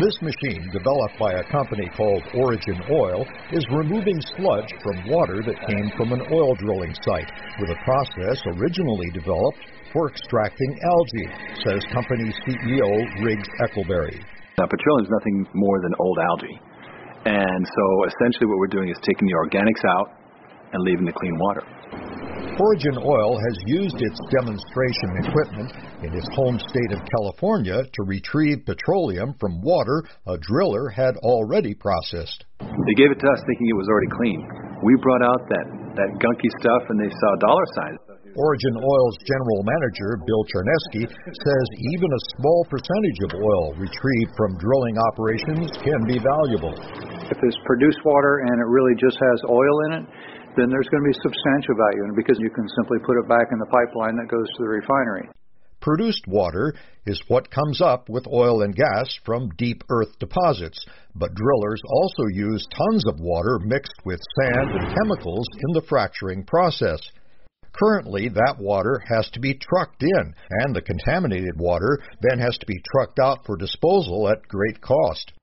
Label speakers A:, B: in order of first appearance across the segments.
A: This machine, developed by a company called Origin Oil, is removing sludge from water that came from an oil drilling site with a process originally developed for extracting algae, says company CEO Riggs Eckelberry.
B: Now, petroleum is nothing more than old algae. And so essentially what we're doing is taking the organics out and leaving the clean water.
A: Origin Oil has used its demonstration equipment in its home state of California to retrieve petroleum from water a driller had already processed.
B: They gave it to us thinking it was already clean. We brought out that gunky stuff and they saw dollar signs.
A: Origin Oil's general manager, Bill Chernesky, says even a small percentage of oil retrieved from drilling operations can be valuable.
C: If it's produced water and it really just has oil in it, then there's going to be substantial value in it because you can simply put it back in the pipeline that goes to the refinery.
A: Produced water is what comes up with oil and gas from deep earth deposits, but drillers also use tons of water mixed with sand and chemicals in the fracturing process. Currently, that water has to be trucked in, and the contaminated water then has to be trucked out for disposal at great cost.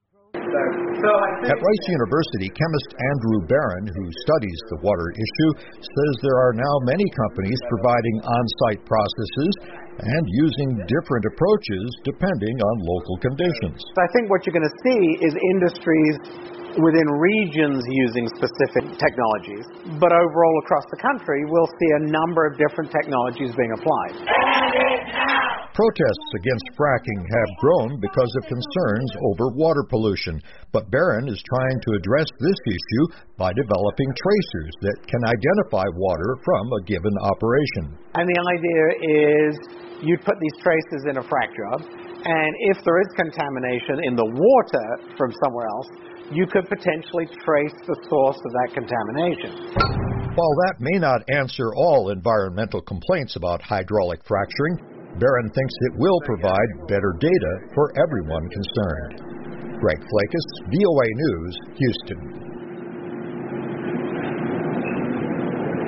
A: At Rice University, chemist Andrew Barron, who studies the water issue, says there are now many companies providing on-site processes and using different approaches depending on local conditions.
D: I think what you're going to see is industries within regions using specific technologies, but overall across the country, we'll see a number of different technologies being applied.
A: Protests against fracking have grown because of concerns over water pollution, but Barron is trying to address this issue by developing tracers that can identify water from a given operation.
D: And the idea is you'd put these tracers in a frac job, and if there is contamination in the water from somewhere else, you could potentially trace the source of that contamination.
A: While that may not answer all environmental complaints about hydraulic fracturing, Barron thinks it will provide better data for everyone concerned. Greg Flakus, VOA News, Houston.